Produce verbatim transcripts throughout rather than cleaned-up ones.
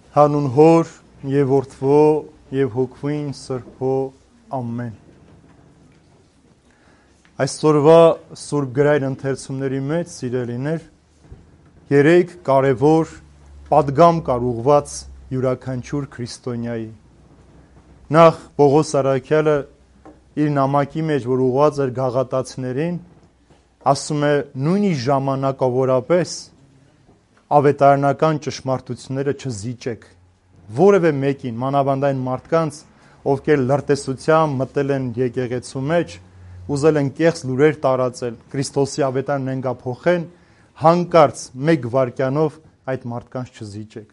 Հանուն Հոր եւ Որդվո եւ Հոգվին Սրբո ամեն։ Այսօրվա Սուրբ գրային ընթերցումների մեջ սիրելիներ երեք կարևոր պատգամ կար ուղված յուրաքանչյուր քրիստոնյայի։ Նախ Պողոս Առաքյալը իր նամակի մեջ, որ ուղված էր գաղատացիներին, ասում է նույնիսկ ժամանակավորապես ավետարանական ճշմարտությունները չզիջեք որևէ մեկին, մանավանդ այն մարդկանց, ովքեր լրտեսությամբ մտել են եկեղեցու մեջ, ուզել են կեղծ լուրեր տարածել, Քրիստոսի ավետարանն ենգափոխեն, հանկարծ մեկ վայրկյանով այդ մարդկանց չզիջեք։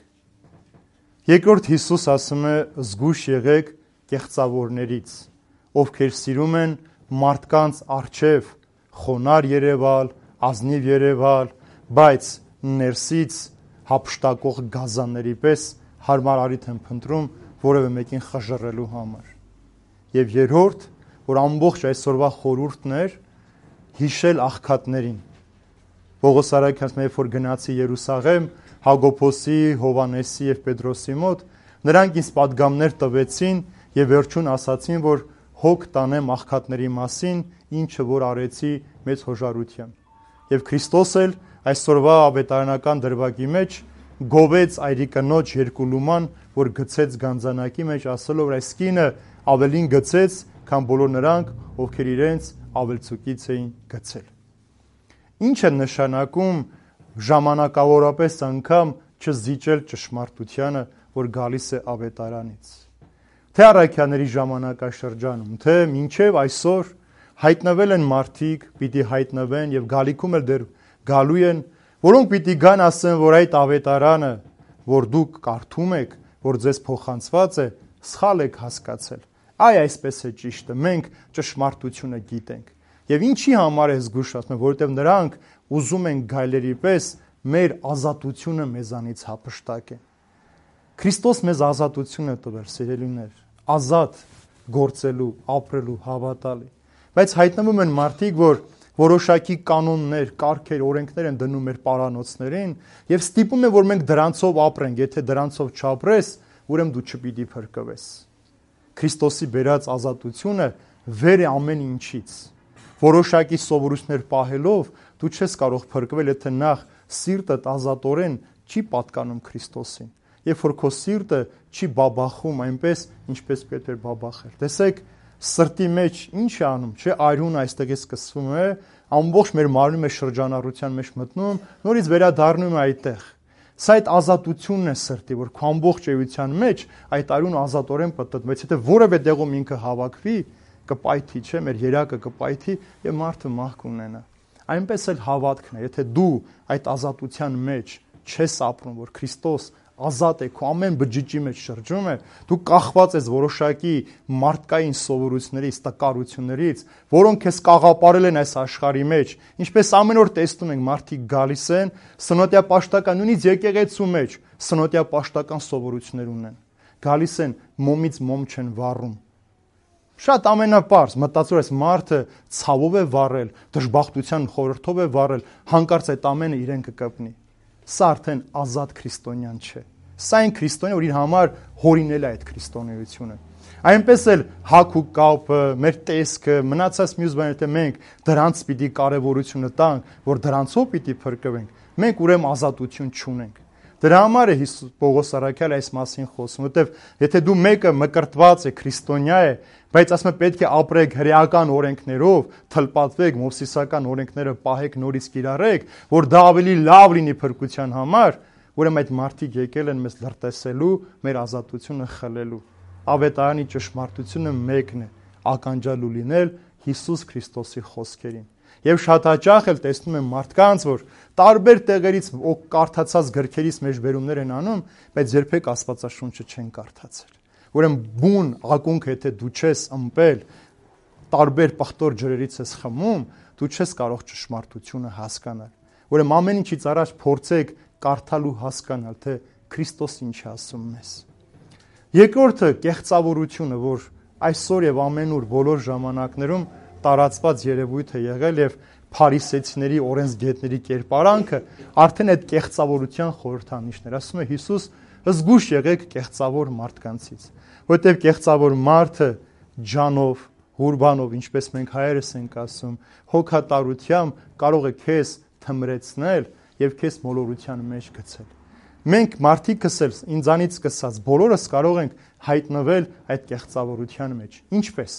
Երկրորդ Հիսուս ասում է զգույշ եղեք կեղծավորներից, ովքեր սիրում են մարդկանց առջև խոնարհ երևալ, ազնիվ երևալ, բայց ներսից հափշտակող գազանների պես հարմար առիթ են փնտրում որևէ մեկին խժռելու համար։ Եվ երրորդ, որ ամբողջ այսօրվա խորհուրդն էր, հիշել աղքատներին։ Պողոս Առաքյալը երբ որ գնացի Երուսաղեմ, Հակոբոսի, Հովհաննեսի եւ Պետրոսի մոտ, նրանք ինձ պատգամներ տվեցին եւ վերջում ասացին, որ հոգ տանեմ աղքատների մասին, ինչը որ արեցի մեծ հոժարությամբ։ Եվ Քրիստոս էլ այսօրվա ավետարանական դրվագի մեջ գովեց այրիկնոջ երկու լուման, որ գցեց գանձանակի մեջ, ասելով, որ այս կինը ավելին գցեց, քան բոլոր նրանք, ովքեր իրենց ավելցուկից էին գցել։ Ինչ է նշանակում ժամանակավորապես անգամ չզիջել ճշմարտությանը, որ գալիս է ավետարանից։ Թե առաքյաների ժամանակաշրջանում, թե մինչև այսօր հայտնվել են մարդիկ, պիտի հայտնվեն եւ գալիքում էլ դեռ գալու են, որոնք պիտի գան ասեն, որ այդ ավետարանը, որ դուք կարդում եք, որ ձեզ փոխանցված է, սխալ եք հասկացել։ Այ այսպես է ճիշտը, մենք ճշմարտությունը գիտենք։ Եվ ինչի համար է զգուշացնում, որովհետև նրանք ուզում են գայլերի պես մեր ազատությունը մեզանից հափշտակեն։ Քրիստոս մեզ ազատություն է տվել, սիրելիներ, ազատ գործելու, ապրելու, հավատալի։ Բայց հայտնվում են մարդիկ, որ որոշակի կանոններ, կարգեր, օրենքներ են դնում մեր պարանոցներին եւ ստիպում է, որ մենք դրանցով ապրենք, եթե դրանցով չապրես, ուրեմն դու չպիտի փրկվես։ Քրիստոսի բերած ազատությունը վեր է ամեն ինչից։ Որոշակի սովորույթներ պահելով դու չես կարող փրկվել, եթե նախ սիրտդ ազատորեն չի պատկանում Քրիստոսին, երբ որ քո սիրտը չի բաբախում այնպես, ինչպես պետք է բաբախել։ Տեսեք, սրտի մեջ ինչ է անում, չէ, այրուն այստեղից սկսվում է, ամբողջ մեր մարմնի մեջ շրջանառության մեջ մտնում, նորից վերադառնում է այդտեղ։ Սա այդ ազատությունն է սրտի, որ քո ամբողջ էության մեջ այդ այրուն ազատորեն պտտվեց, եթե որևէ տեղում ինքը հավաքվի, կպայթի, չէ, մեր երակը կպայթի եւ մարդը մահ կունենա։ Այնպես էլ հավատքն է, եթե դու այդ ազատության մեջ չես ապրում, որ Քրիստոս ազատ է, քո ամեն բջիջի մեջ շրջում է, դու կախված ես որոշակի մարդկային սովորույթներից, տկարություններից, որոնք քեզ կաղապարել են այս աշխարհի մեջ, ինչպես ամեն օր տեսնում ենք, մարդիկ գալիս են, սնոտիապաշտական, նույնիսկ եկեղեցու մեջ, սնոտիապաշտական սովորույթներ ունեն, գալիս են, մոմից մոմ չեն վառում։ Շատ ամենապարզ, մտածում ես մարդը ցավով է վառել, դժբախտության խորհրդով է վառել, հանկարծ այդ ամենը իրեն կկպնի։ Սա արդեն ազատ քրիստոնյան չէ։ Սա այն քրիստոնյա, որ իր համար հորինել է այդ քրիստոնեությունը։ Այնպես էլ հակ ու կապը, մեր տեսքը, մնացած մյուս բաները, թե մենք դրանց պիտի կարևորությունը տանք, որ դրանցով պիտի փրկվենք, մենք ուրեմն ազատություն չունենք։ Դրա համար է Հիսուս Պողոս Առաքյալը այս մասին խոսում, որտեվ եթե դու մեկը մկրտված է, քրիստոնյա է, բայց ասում է պետք է ապրեք հրեական օրենքներով, թլպատվեք, մովսիսական օրենքները պահեք, նորից կիրառեք, որ դա ավելի լավ լինի փրկության համար, ուրեմն այդ մարդիկ եկել են մեզ լրտեսելու, մեր ազատությունը խլելու։ Ավետարանի ճշմարտությունը մեկն է, ականջալու լինել Հիսուս Քրիստոսի խոսքերին։ Եվ շատ հաճախ էլ տեսնում եմ մարդկանց, որ տարբեր տեղերից կարդացած գրքերից մեջ վերումներ են անում, բայց երբեք Աստվածաշունչը չեն կարդացել։ Ուրեմն բուն ակունք, եթե դու չես ըմպել, տարբեր պղտոր ջրերից ես խմում, դու չես կարող ճշմարտությունը հասկանալ։ Ուրեմն ամեն ինչից առաջ փորձեք կարդալ ու հասկանալ, թե Քրիստոս ինչ է ասում մեզ։ Երկրորդը կեղծավորությունը, որ այսօր եւ ամենուր բոլոր ժամանակներում տարածված երևույթ է եղել եւ փարիսեցիների օրենսգետների կերպարանքը արդեն այդ կեղծավորության խորհրդանիշներ։ Ասում է Հիսուս, զգուշ եղեք կեղծավոր մարդկանցից, որտեղ կեղծավոր մարդը ջանով, ղուրբանով, ինչպես մենք հայերս ենք ասում, հոգատարությամբ կարող է քեզ թմրեցնել եւ քեզ մոլորության մեջ գցել։ Մենք մարդիկս էլ ինձանից սկսած բոլորս կարող ենք հայտնվել այդ կեղծավորության մեջ։ Ինչպես։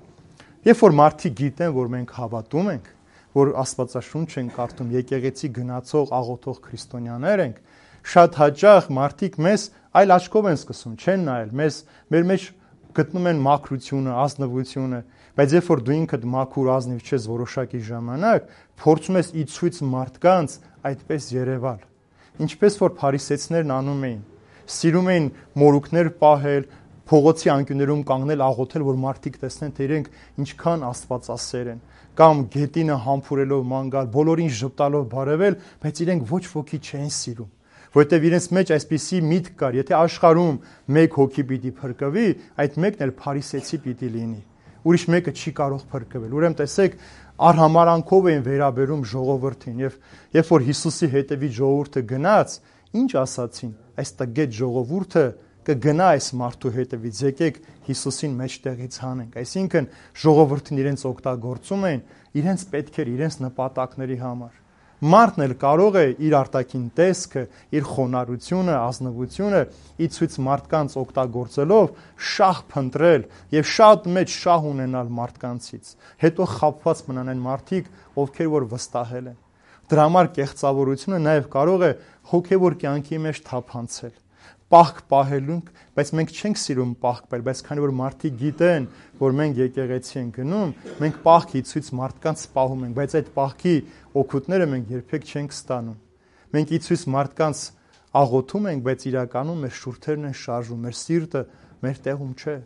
Երբ որ մարդիկ գիտեն, որ մենք հավատում ենք, որ Աստվածաշունչ ենք կարդում, եկեղեցի գնացող, աղոթող քրիստոնյաներ ենք, շատ հաճախ մարդիկ մեզ այլ աչքով են սկսում, չեն նայել, մեզ մեր մեջ գտնում են մաքրությունը, ազնվությունը, բայց երբ որ դու ինքդ մաքուր ազնիվ չես որոշակի ժամանակ, փորձում ես ի ցույց մարդկանց այդպես երևալ։ Ինչպես որ փարիսեցիներն անում էին, սիրում էին մորուքներ պահել, փողոցի անկյուններում կանգնել աղոթել, որ մարդիկ տեսնեն, թե իրենք ինչքան աստվածասեր են, կամ գետինը համբուրելով ման գալ, բոլորին ժպտալով բարևել, բայց իրենք ոչ ոքի չեն սիրում, որովհետև իրենց մեջ այսպիսի միտք կար, եթե աշխարհում մեկ հոգի պիտի փրկվի, այդ մեկն էլ փարիսեցի պիտի լինի, ուրիշ մեկը չի կարող փրկվել։ Ուրեմն տեսեք, արհամարանքով էին վերաբերում ժողովրդին, եւ երբ որ Հիսուսի հետևի ժողովուրդը գնաց, ինչ ասացին, այս տգետ ժողովուրդը կգնա այս մարդու հետևից, եկեք Հիսուսին մեջտեղից հանենք։ Այսինքն ժողովրդին իրենց օգտագործում էին իրենց պետքեր, իրենց նպատակների համար։ Մարդն էլ կարող է իր արտաքին տեսքը, իր խոնարհությունը, ազնվությունը ի ցույց մարդկանց օգտագործելով շահ փնտրել եւ շատ մեծ շահ ունենալ մարդկանցից։ Հետո խաբված մնան այն մարդիկ, ովքեր որ վստահել են։ Դրա համար կեղծավորությունը նաեւ կարող է հոգեվոր կյանքի մեջ թափանցել։ Պահք պահելունք, բայց մենք չենք սիրում պահկվել, բայց քանի որ մարդիկ գիտեն, որ մենք եկեղեցի ենք գնում, մենք պահքի ցույց մարդկանց պահում ենք, բայց այդ պահքի օգուտները մենք երբեք չենք ստանում։ Մենք ի ցույց մարդկանց աղոթում ենք, բայց իրականում մեր շուրթերն են շարժում, մեր սիրտը մեր տեղում չէ։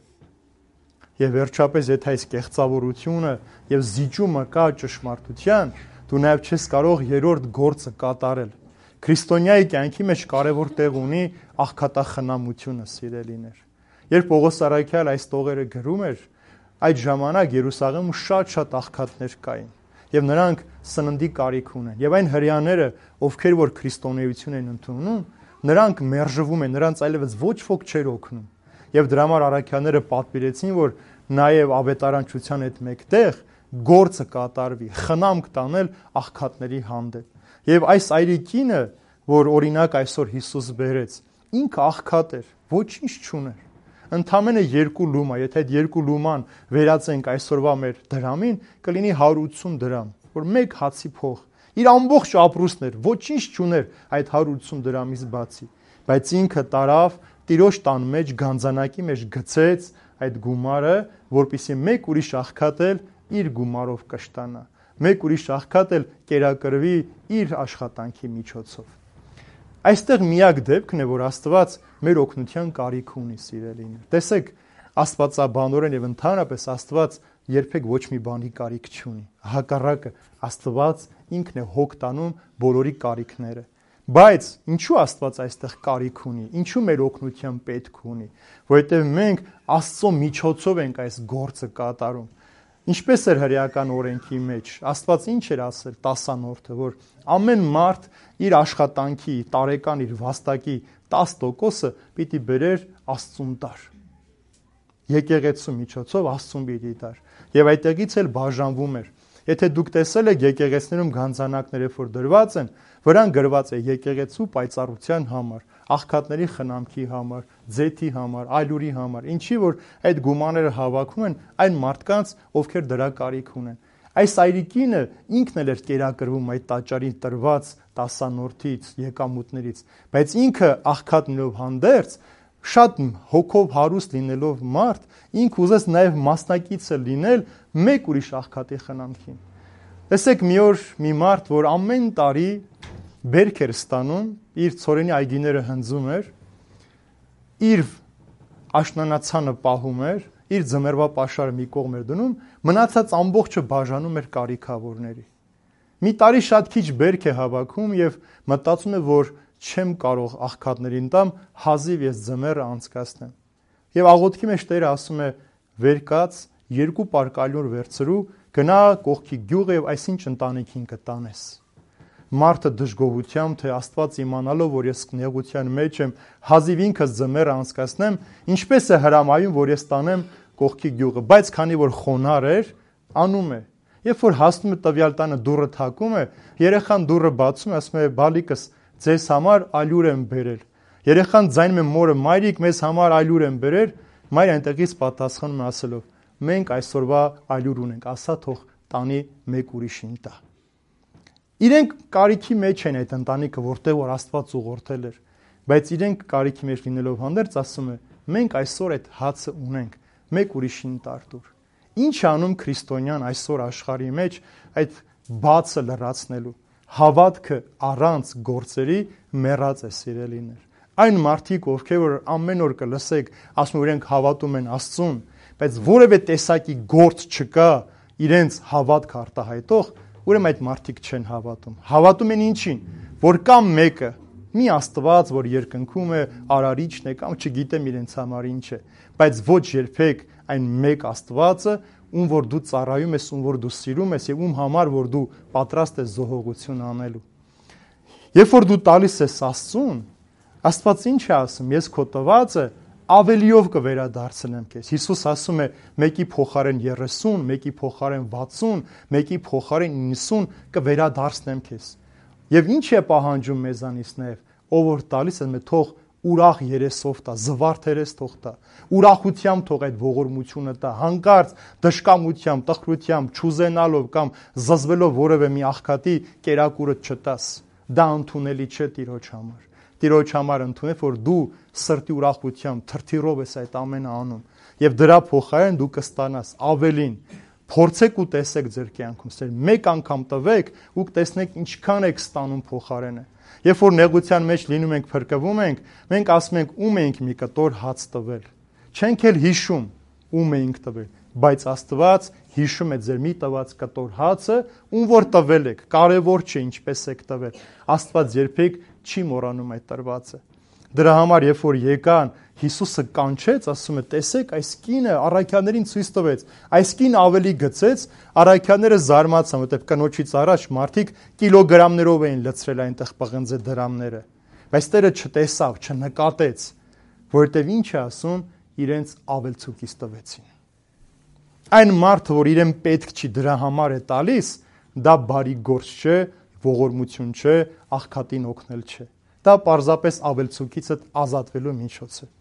Եվ վերջապես, եթե այս կեղծավորությունը եւ զիջումը կա ճշմարտության, դու նաեւ չես կարող երրորդ գործը կատարել։ Քրիստոնյայի կյանքի մեջ կարևոր տեղ ունի աղքատախնամությունը, սիրելիներ։ Երբ Պողոս Արաքյալ այս տողերը գրում էր, այդ ժամանակ Երուսաղեմում շատ-շատ աղքատներ կային, եւ նրանք սննդի կարիք ունեն։ Եվ այն հрьяաները, ովքեր որ քրիստոնեություն են ընդունում, նրանք մերժվում են, նրանց այլևս ոչ ոք չէր օգնում։ Եվ դրա համար Արաքյանները պատվիրեցին, որ նաեւ ավետարանչության հետ մեկտեղ գործը կատարվի, խնամք տանել աղքատների հանդեպ։ Եվ այս այրիկինը, որ օրինակ այսօր Հիսուս բերեց, ինքը աղքատ էր, ոչինչ չուներ։ Ընդամենը երկու լումա, եթե այդ երկու լուման վերածենք այսօրվա մեր դրամին, կլինի հարյուր ութսուն դրամ, որ մեկ հացի փող։ Իր ամբողջ ապրուստն էր, ոչինչ չուներ այդ հարյուր ութսուն դրամից բացի, բայց ինքը տարավ Տիրոջ տան մեջ գանձանակի մեջ գցեց այդ գումարը, որպեսզի մեկ ուրիշ աղքատ էլ իր գումարով կշտանա, մեկ ուրիշ աղքատ էլ կերակրվի իր աշխատանքի միջոցով։ Այստեղ միակ դեպքն է, որ Աստված մեր օգնության կարիք ունի, սիրելիներ։ Տեսեք, աստվածաբանորեն եւ ընդհանրապես Աստված երբեք ոչ մի բանի կարիք չունի։ Հակառակը, Աստված ինքն է հոգ տանում բոլորի կարիքները։ Բայց ինչու Աստված այստեղ կարիք ունի, ինչու մեր օգնության պետք ունի, որովհետև մենք Աստծո միջոցով ենք այս գործը կատարում։ Ինչպես էր հրեական օրենքի մեջ, Աստված ինչ էր ասել տասանորդը, որ ամեն մարդ իր աշխատանքի, տարեկան իր վաստակի տասը տոկոսը պիտի բերեր Աստծուն տար։ Եկեղեցու միջոցով Աստծուն պիտի տար։ Եվ այդտեղից էլ բաժանվում էր։ Եթե դուք տեսել եք եկեղեցիներում գանձանակները, որ դրված են, վրան գրված է եկեղեցու պայծառության համար, աղքատների խնամքի համար, ձեթի համար, այլուրի համար, ինչի որ այդ գումաները հավաքում են այն մարդկանց, ովքեր դրա կարիք ունեն։ Այս այրիկինը ինքն էլ էր կերակրվում այդ տաճարին տրված տասանորդից, եկամուտներից, բայց ինքը աղքատներով հանդերձ շատ հոգով հարուստ լինելով մարդ, ինքը ուզեց նաև մասնակիցը լինել մեկ ուրիշ աղքատի խնամքին։ Տեսեք, մի օր մի մարդ, որ ամեն տարի բերք էր ստանում, իր ցորենի այգիները հնձում էր, իր աշնանացանը պահում էր, իր ձմեռվա պաշարը մի կողմ էր դնում, մնացած ամբողջը բաժանում էր կարիքավորների։ Մի տարի շատ քիչ բերք է հավաքում եւ մտածում է, որ չեմ կարող աղքատներին տամ, հազիվ ես ձմեռը անցկացնեմ։ Եվ աղոթքի մեջ Տերը ասում է. «Վեր կաց, երկու պարկալյոր վերցրու, գնա կողքի գյուղը եւ այսինչ ընտանիքին կտանես»։ մարդը դժգոհությամբ, թե Աստված իմանալով, որ ես նեղության մեջ եմ, հազիվ ինքս ձմեռը անցկացնեմ, ինչպես է հրամայում, որ ես տանեմ կողքի գյուղը, բայց քանի որ խոնար էր, անում է։ Երբ որ հասնում է տվյալ տանը, դուռը թակում է, երեխան դուռը բացում է, ասում է՝ բալիկս, ձեզ համար ալյուր եմ բերել։ Երեխան ձայնում է մորը՝ մայրիկ, մեզ համար ալյուր եմ բերել, մայրը այնտեղից պատասխանում է ասելով՝ մենք այսօրվա ալյուր ունենք, ասա թող տանի մեկ ուրիշին տա։ Իրենք կարիքի մեջ են այդ ընտանիքը, որտեղ որ Աստված ուղղորդել էր, բայց իրենք կարիքի մեջ լինելով հանդերձ ասում է՝ մենք այսօր այդ հացը ունենք, մեկ ուրիշին տարտուր։ Ինչ է անում քրիստոնյան այսօր աշխարհի մեջ այդ բացը լրացնելու։ Հավատքը առանց գործերի մեռած է, սիրելիներ։ Այն մարդիկ, ովքեր որ ամեն օր կլսեք, ասում են իրենք հավատում են Աստծուն, բայց որևէ տեսակի գործ չկա իրենց հավատք արտահայտող, ուրեմն այդ մարդիկ չեն հավատում։ Հավատում են ինչին, որ կամ մեկը մի Աստված, որ երկնքում է, արարիչն է, կամ չգիտեմ իրենց համար ինչ է, բայց ոչ երբեք այն մեկ Աստվածը, ում որ դու ծառայում ես, ում որ դու սիրում ես եւ ում համար որ դու պատրաստ ես զոհողություն անելու։ Երբ որ դու տալիս ես Աստծուն, Աստված ինչ է ասում, ես քո տվածը ավելիով կվերադարձնեմ քեզ։ Հիսուս ասում է՝ մեկի փոխարեն երեսուն, մեկի փոխարեն վաթսուն, մեկի փոխարեն իննսուն կվերադարձնեմ քեզ։ Եվ ինչ է պահանջում մեզանից նաև, ով որ տալիս է, թող ուրախ երեսով տա, զվարթ երես թող տա, ուրախությամբ թող այդ ողորմությունը տա, հանկարծ դժկամությամբ, տխրությամբ, չուզենալով կամ զզվելով որևէ մի աղքատի կերակուրը չտաս։ Դա ընդունելի չէ Տիրոջ համար։ Տիրոջ համար ընդունեք, որ դու սրտի ուրախությամբ, թրթիրով ես այդ ամենը անում, եւ դրա փոխարեն դու կստանաս ավելին։ Փորձեք ու տեսեք ձեր կյանքում, սեր մեկ անգամ տվեք ու կտեսնեք ինչքան եք ստանում փոխարենը։ Երբ որ նեղության մեջ լինում ենք, փրկվում ենք, մենք ասում ենք ում ենք մի կտոր հաց տվել։ Չենք էլ հիշում ում ենք տվել, բայց Աստված հիշում է ձեր մի տված կտոր հացը, ում որ տվել եք, կարևոր չէ ինչպես եք տվել։ Աստված երբեք չի մոռանում այդ տրվածը։ Դրա համար երբ որ եկան, Հիսուսը կանչեց, ասում է՝ տեսեք, այս կինը առաքյալներին ցույց տվեց, այս կինը ավելի գցեց, առաքյալները զարմացան, որտեղ կնոջից առաջ մարդիկ կիլոգրամներով էին լցրել այնտեղ պղնձե դրամները, բայց Տերը չտեսավ, չնկատեց, որտեղ ինչ է ասում, իրենց ավելցուկից տվեցին։ Այն մարդը, որ իրեն պետք չի, դրա համար է տալիս, դա բարի գործ չէ, ողորմություն չէ, աղքատին օգնել չէ։ Դա պարզապես ավելցուկիցդ ազատվելու միջոց է։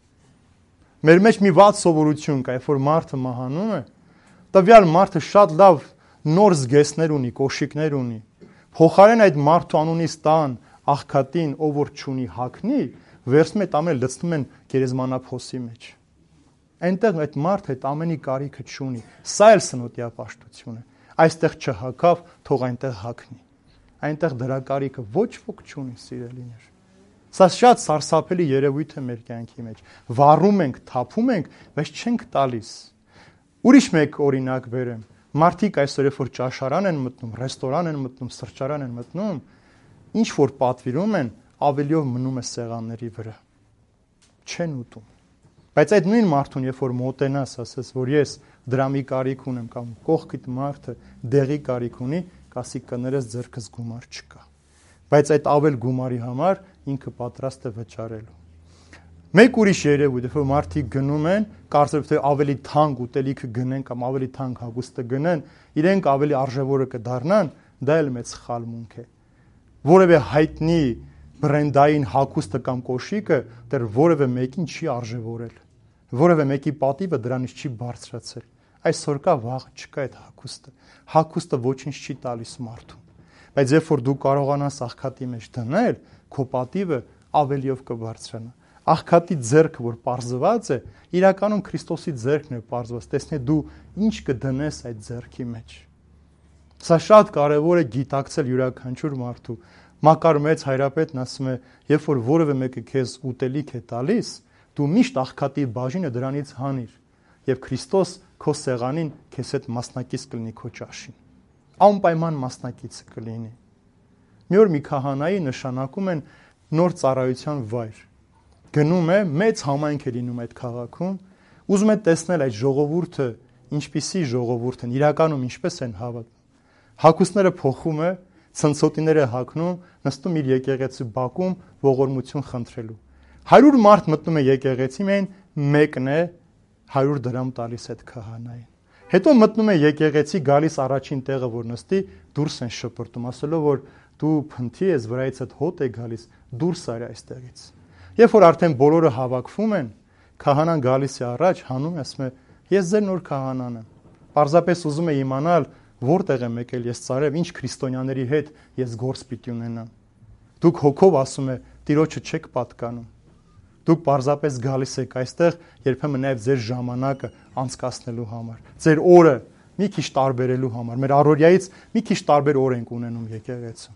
Մեր մեջ մի վատ սովորություն կա, երբ որ մարդը մահանում է, տվյալ մարդը շատ լավ նոր զգեստներ ունի, կոշիկներ ունի։ Փոխարեն այդ մարդու անունից տան աղքատին, ով որ չունի հագնի, վերցնում այդ ամենը լցնում են գերեզմանափոսի մեջ։ Այնտեղ այդ մարդը այդ ամենի կարիքը չունի։ Սա էլ սնոտիա պաշտություն է։ Այստեղ չհագավ, թող այնտեղ հագնի։ Այնտեղ դրա կարիքը ոչ ոք չունի, սիրելիներ։ Սա շատ սարսափելի երևույթ է մեր կյանքի մեջ։ Վառում ենք, թափում ենք, բայց չենք տալիս։ Ուրիշ մեկ օրինակ բերեմ։ Մարդիկ այսօր երբ որ ճաշարան են մտնում, ռեստորան են մտնում, սրճարան են մտնում, ինչ որ պատվիրում են, ավելիով մնում է սեղանների վրա։ Չեն ուտում։ Բայց այդ նույն մարդուն, երբ որ մոտենաս, ասես, որ ես դրամի կարիք ունեմ կամ կողքիդ մարդը դեղի կարիք ունի, կասի կներես ձեռքս գումար չկա։ Բայց այդ ավել գումարի համար ինքը պատրաստ է վճարելու։ Մեկ ուրիշ երևույթ, երբ որ մարդիկ գնում են, կարծում թե ավելի թանկ ուտելիքը գնեն կամ ավելի թանկ հագուստը գնեն, իրենք ավելի արժևորը կդառնան, դա էլ մեծ սխալմունք է։ Որևէ հայտնի բրենդային հագուստը կամ կոշիկը դեռ որևէ մեկին չի արժևորել։ Որևէ մեկի պատիվը դրանից չի բարձրացել։ Այսօր կա, վաղ չկա այդ հագուստը։ Հագուստը ոչինչ չի տալիս մարդուն։ Բայց երբ որ դու կարողանաս աղքատի մեջ դնել, քո պատիվը ավելիով կբարձրանա։ Աղքատի ձեռքը, որ պարզված է, իրականում Քրիստոսի ձեռքն է պարզված։ Տեսնե դու ինչ կդնես այդ ձեռքի մեջ։ Սա շատ կարևոր է գիտակցել յուրաքանչյուր մարդու։ Մակար մեծ հայրապետն ասում է, երբ որ որևէ մեկը քեզ ուտելիք է տալիս, դու միշտ աղքատի բաժինը դրանից հանիր, եւ Քրիստոս քո սեղանին քեզ հետ մասնակից կլինի քո ճաշին։ Անպայման մասնակիցը կլինի։ Մի օր մի քահանայի նշանակում են նոր ծառայության վայր։ Գնում է, մեծ համայնք է լինում այդ քաղաքում, ուզում է տեսնել այդ ժողովուրդը, ինչպիսի ժողովուրդ են, իրականում ինչպես են հավատում։ Հագուստները փոխում է, ցնցոտիները հագնում, նստում իր եկեղեցու բակում ողորմություն խնդրելու։ հարյուր մարդ մտնում է եկեղեցի, միայն մեկն է հարյուր դրամ տալիս այդ քահանային։ Հետո մտնում է եկեղեցի, գալիս առաջին տեղը, որ նստի, դուրս են շպրտում, ասելով, որ դու փնթի ես, վրայից այդ հոտ է գալիս, դուրս արի այստեղից։ Երբ որ արդեն բոլորը հավաքվում են, քահանան գալիս է առաջ, հանում է, ասում է, ես ձեր նոր քահանան եմ։ Պարզապես ուզում է իմանալ, որտեղ եմ եկել ես ծարև, ինչ քրիստոնյաների հետ ես գործ պիտի ունենամ։ Դուք հոգով, ասում է, Տիրոջը չեք պատկանում։ Դուք պարզապես գալիս եք այստեղ, երբեմն նաև ձեր ժամանակը անցկացնելու համար, ձեր օրը մի քիչ տարբերելու համար, մեր առօրյայից մի քիչ տարբեր օր ենք ունենում եկեղեցում։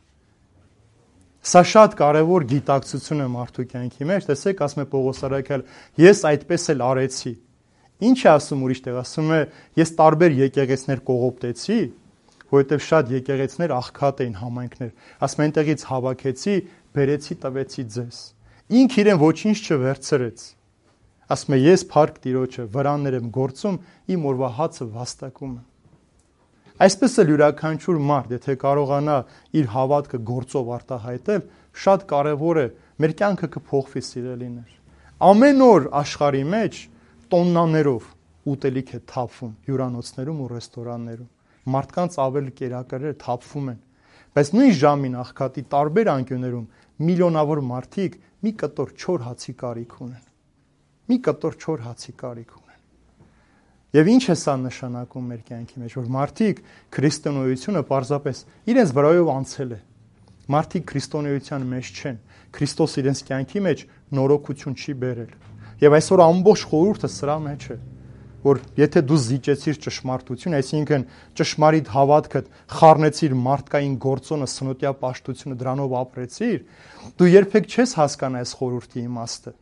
Սա շատ կարևոր գիտակցություն է մարդու կյանքի մեջ, տեսեք, ասում է Պողոս առաքյալ, ես այդպես էլ արեցի։ Ինչ է ասում ուրիշ տեղ, ասում է, ես տարբեր եկեղեցներ կողոպտեցի, որովհետև շատ եկեղեցներ աղքատ էին, համայնքներ, ասում է այնտեղից հավաքեցի, բերեցի, տվեցի ձեզ։ Ինք իրեն ոչինչ չվերցրեց։ Ասում է, ես փառք Տիրոջը, վրաններ եմ գործում, իմ օրվա հացը վաստակում եմ։ Այսպես էլ յուրաքանչյուր մարդ, եթե կարողանա իր հավատքը գործով արտահայտել, շատ կարևոր է, մեր կյանքը կփոխվի, սիրելիներ։ Ամեն օր աշխարհի մեջ տոննաներով ուտելիք է թափվում հյուրանոցներում ու ռեստորաններում։ Մարդկանց ավելի կերակրերը թափվում են։ Բայց նույն ժամին աղքատի տարբեր անկյուններում միլիոնավոր մարդիկ մի կտոր չոր հացի կարիք ունեն։ Մի կտոր չոր հացի կարիք ունեն։ Եվ ինչ է սա նշանակում մեր կյանքի մեջ, որ մարդիկ քրիստոնեությունը պարզապես իրենց վրայով անցել է։ Մարդիկ քրիստոնեության մեջ չեն։ Քրիստոս իրենց կյանքի մեջ նորոգություն չի բերել։ Եվ այսօր ամբողջ խորհուրդը սրա մեջ է, որ եթե դու զիջեցիր ճշմարտություն, այսինքն ճշմարիտ հավատքդ խառնեցիր մարդկային գործոնը, սնոտյա պաշտությունը, դրանով ապրեցիր, դու երբեք չես հասկանա այս խորհրդի իմաստը։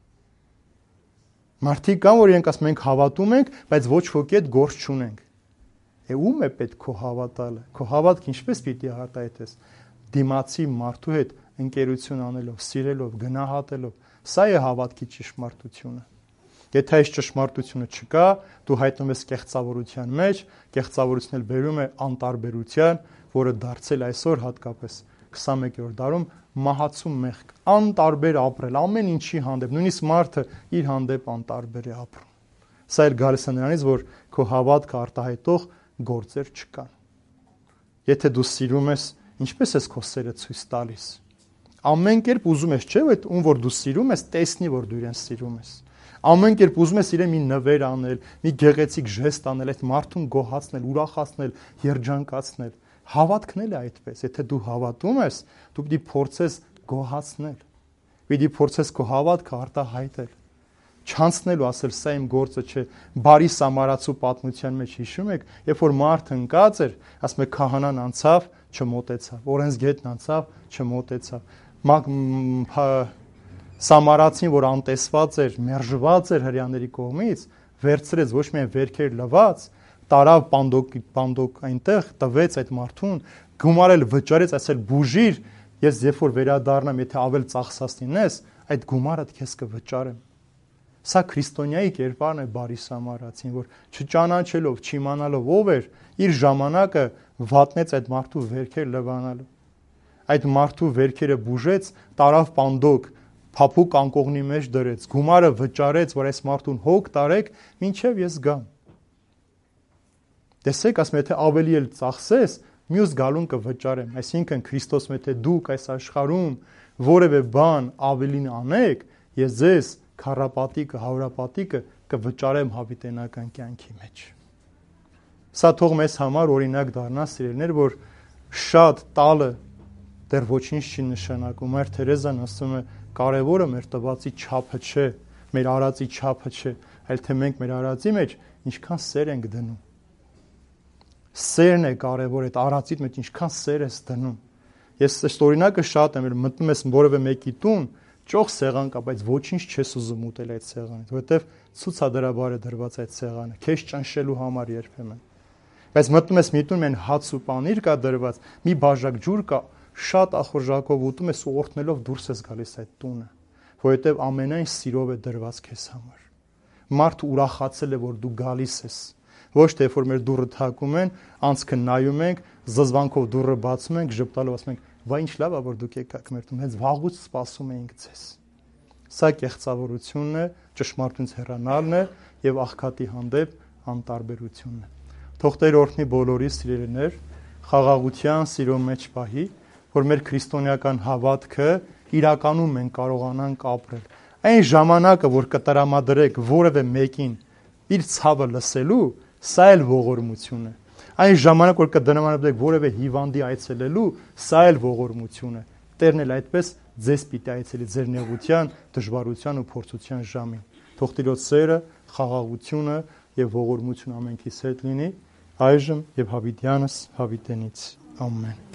Մարդիկ կան, որ իրենք ասում են, մենք հավատում ենք, բայց ոչ ոքի հետ գործ չունենք։ Է ում է պետք քո հավատալը։ Քո հավատքը ինչպես պիտի արտահայտես։ Դիմացի մարդու հետ ընկերություն անելով, սիրելով, գնահատելով։ Սա է հավատքի ճշմարտությունը։ Եթե այս ճշմարտությունը չկա, դու հայտնվում ես կեղծավորության մեջ, կեղծավորությունն էլ բերում է անտարբերության, որը դարձել այսօր հատկապես քսանմեկերորդ դարում մահացու մեղք, անտարբեր ապրել, ամեն ինչի հանդեպ, նույնիսկ մարդը իր հանդեպ անտարբեր է ապրում։ Սա էլ գալիս է նրանից, որ քո հավատքը արտահայտող գործեր չկան։ Եթե դու սիրում ես, ինչպես ես քո սերը ցույց տալիս։ Ամեն կերպ ուզում ես, չէ՞, որ ում որ դու սիրում ես, տեսնի, որ դու իրեն սիրում ես։ Ամեն կերպ ուզում ես իրեն մի նվեր անել, մի գեղեցիկ ժեստ անել, այդ մարդուն գոհացնել, ուրախացնել, երջանկացնել։ Հավատքն էլ է այդպես։ Եթե դու հավատում ես, դու պիտի փորձես գոհացնել։ Պիտի փորձես քո հավատքը արտահայտել։ Չանցնելու ասել, սա իմ գործը չէ։ Բարի Սամարացու պատմության մեջ հիշում եք, երբ որ մարդը ընկած էր, ասում է քահանան անցավ, չմոտեցավ, օրենսգետն անցավ, չմոտեցավ։ Սամարացին, որ անտեսված էր, մերժված էր հрьяաների կողմից, վերցրեց ոչ միայն վերքեր լված, տարավ պանդոկ պանդոկ այնտեղ տվեց այդ մարդուն, գումարել վճարեց, ասել բուժիր, ես երբ որ վերադառնամ, եթե ավել ծախսած լինես, այդ գումարը քեզ կվճարեմ։ Սա քրիստոնյայի կերպարն է բարի Սամարացին, որ չճանաչելով, չիմանալով ով էր, իր ժամանակը վատնեց այդ մարդու վերքեր լվանալու։ Այդ մարդու վերքերը բուժեց, տարավ պանդոկ փափուկ անկողնի մեջ դրեց, գումարը վճարեց, որ այս մարդուն հոգ տարեք, մինչև ես գամ։ Տեսեք, ասում եթե ավելի էլ ծախսես, մյուս գալուն կվճարեմ։ Այսինքն Քրիստոսում եթե դուք այս աշխարհում որևէ բան ավելին անեք, ես ձեզ քառապատիկը, հարյուրապատիկը կվճարեմ հավիտենական կյանքի մեջ։ Սա թող մեզ համար օրինակ դառնա, սիրելիներ, որ շատ տալը դեռ ոչինչ չի նշանակում։ Մայր Թերեզան ասում է, կարևորը մեր տվածի չափը չէ, մեր արածի չափը չէ, այլ թե մենք մեր արածի մեջ ինչքան սեր ենք դնում։ Սերն է կարևոր, այդ արածիդ մեջ ինչքան սեր ես դնում։ Ես այս օրինակը շատ եմ, մտնում ես որևէ մեկի տուն, ճոխ սեղան կա, բայց ոչինչ չես ուզում ուտել այդ սեղանից, որովհետև ցուցադրաբար է դրված այդ սեղանը, քեզ ճնշելու համար երբեմն։ Բայց մտնում ես մի տուն, մեն հաց ու պանիր կա դրված, մի բաժակ ջուր կա, շատ ախորժակով ուտում ես ու օրհնելով դուրս ես գալիս այդ տունը, որովհետև ամենայն սիրով է դրված քեզ համար։ Մարդը ուրախացել է, որ դու գալիս ես։ Ոչ թե երբ որ մեր դուռը թակում են, անցքը նայում ենք, զզվանքով դուռը բացում ենք, ժպտալով ասում ենք, «Վայ ինչ լավ է որ դուք եկաք մեր տուն, հենց վաղուց սպասում էինք ձեզ»։ Սա կեղծավորությունն է, ճշմարտությունից հեռանալն է եւ աղքատի հանդեպ անտարբերությունն է։ Թող Տեր օրհնի բոլորիս սիրելիներ, խաղաղության, սիրո մեջ պահի, որ մեր քրիստոնեական հավատքը իրականում մենք կարողանանք ապրել։ Այն ժամանակը, որ կտրամադրեք որևէ մեկին իր ցավը լսելու, սա էլ ողորմություն է։ Այն ժամանակ, որ կդրամադրեք որևէ հիվանդի այցելելու, սա էլ ողորմություն է։ Տերն էլ այդպես ձեզ պիտի այցելի ձեր նեղության, դժվարության ու փորձության ժամին։ Թող Տիրոջ սերը, խաղաղությունը եւ ողորմությունը ամենքիս հետ լինի, այժմ եւ հավիտյանս հավիտենից։ Ամեն։